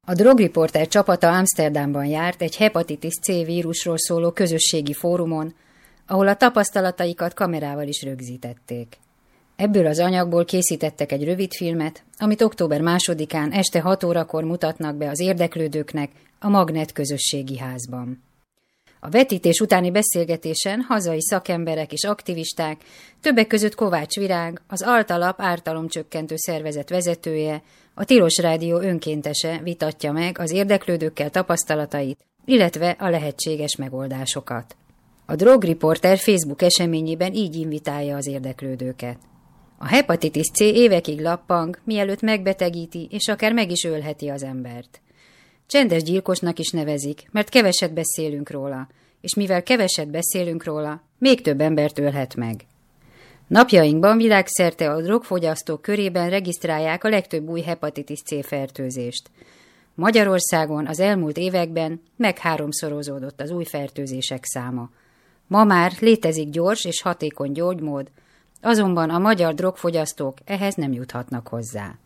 A drogriporter csapata Amsterdamban járt egy hepatitis C vírusról szóló közösségi fórumon, ahol a tapasztalataikat kamerával is rögzítették. Ebből az anyagból készítettek egy rövidfilmet, amit október 2-án este 6 órakor mutatnak be az érdeklődőknek a Magnet közösségi házban. A vetítés utáni beszélgetésen hazai szakemberek és aktivisták, többek között Kovács Virág, az Altalap ártalomcsökkentő szervezet vezetője, a Tilos Rádió önkéntese vitatja meg az érdeklődőkkel tapasztalatait, illetve a lehetséges megoldásokat. A Drogriporter Facebook eseményében így invitálja az érdeklődőket. A hepatitis C évekig lappang, mielőtt megbetegíti és akár meg is ölheti az embert. Csendes gyilkosnak is nevezik, mert keveset beszélünk róla, és mivel keveset beszélünk róla, még több embert ölhet meg. Napjainkban világszerte a drogfogyasztók körében regisztrálják a legtöbb új hepatitis C fertőzést. Magyarországon az elmúlt években megháromszorozódott az új fertőzések száma. Ma már létezik gyors és hatékony gyógymód, azonban a magyar drogfogyasztók ehhez nem juthatnak hozzá.